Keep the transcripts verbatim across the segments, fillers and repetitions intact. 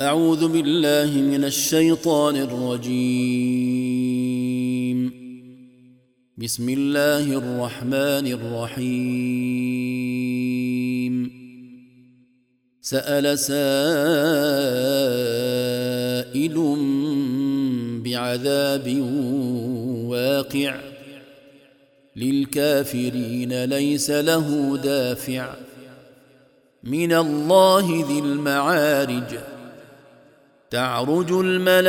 أعوذ بالله من الشيطان الرجيم. بسم الله الرحمن الرحيم. سأل سائل بعذاب واقع للكافرين ليس له دافع من الله ذي المعارج. تعرج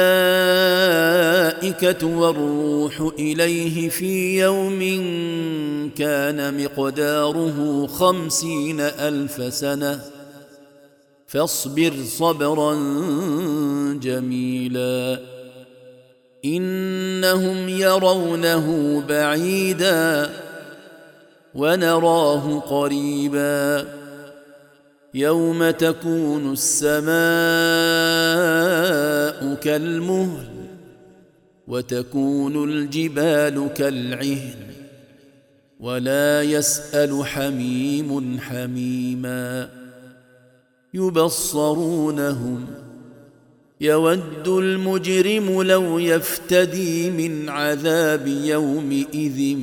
الملائكة والروح إليه في يوم كان مقداره خمسين ألف سنة فاصبر صبرا جميلا إنهم يرونه بعيدا ونراه قريبا يوم تكون السماء كالمهل وتكون الجبال كالعهن ولا يسأل حميم حميما يبصرونهم يود المجرم لو يفتدي من عذاب يومئذ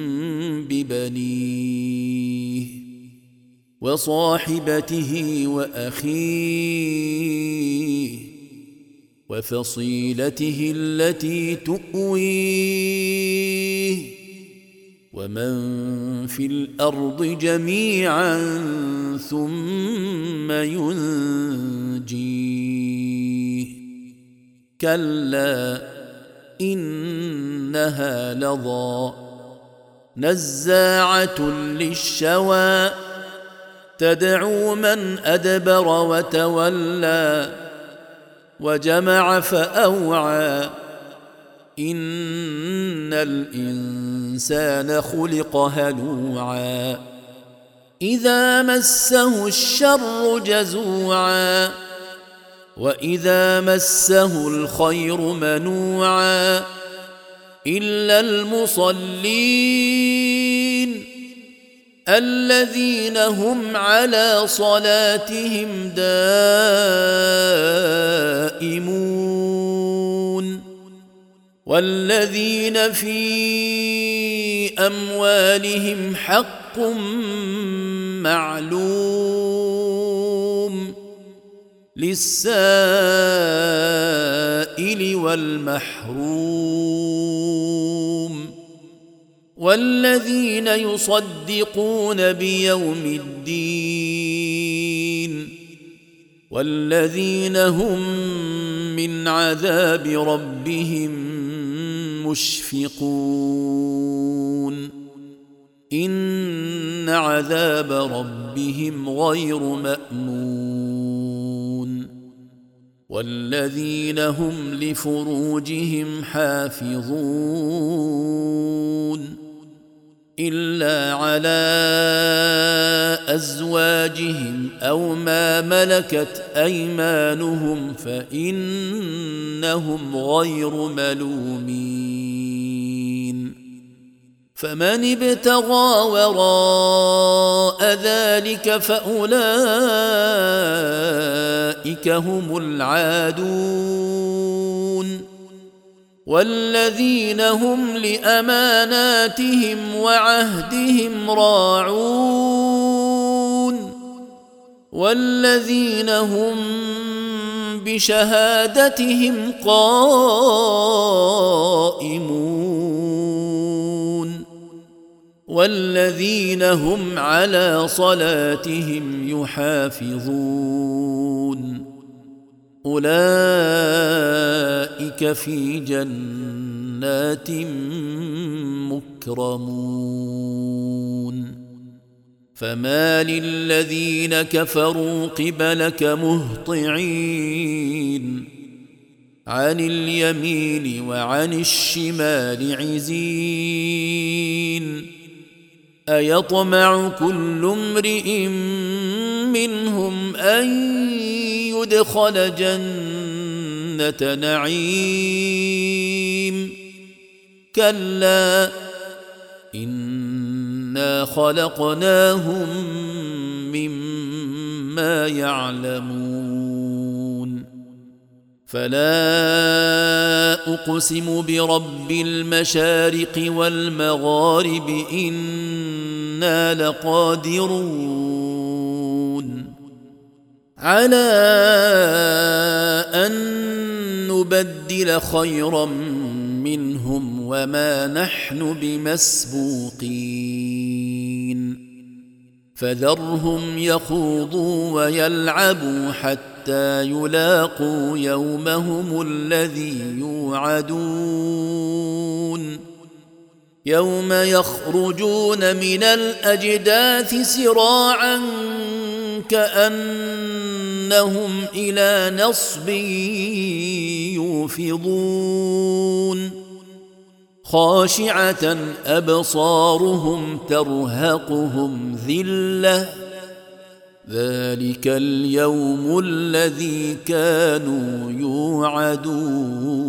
ببنيه وصاحبته وأخيه وفصيلته التي تؤويه ومن في الأرض جميعا ثم ينجيه كلا إنها لظى نزاعة للشوى تدعو من أدبر وتولى وجمع فأوعى إن الإنسان خلق هلوعا إذا مسه الشر جزوعا وإذا مسه الخير منوعا إلا المصلين الذين هم على صلاتهم دائمون والذين في أموالهم حق معلوم للسائل والمحروم والذين يصدقون بيوم الدين والذين هم من عذاب ربهم مشفقون إن عذاب ربهم غير مأمون والذين هم لفروجهم حافظون إلا على أزواجهم أو ما ملكت أيمانهم فإنهم غير ملومين فمن ابتغى وراء ذلك فأولئك هم العادون والذين هم لأماناتهم وعهدهم راعون والذين هم بشهادتهم قائمون والذين هم على صلاتهم يحافظون أولئك في جنات مكرمون فما للذين كفروا قبلك مهطعين عن اليمين وعن الشمال عزين أيطمع كل امرئ منهم أن يدخل جنة نعيم كلا إنا خلقناهم مما يعلمون فلا أقسم برب المشارق والمغارب إنا لقادرون على أن نبدل خيرا منهم وما نحن بمسبوقين فذرهم يخوضوا ويلعبوا حتى يلاقوا يومهم الذي يوعدون يوم يخرجون من الأجداث سراعا كأنهم إلى نصب يوفضون خاشعة أبصارهم ترهقهم ذلة ذلك اليوم الذي كانوا يوعدون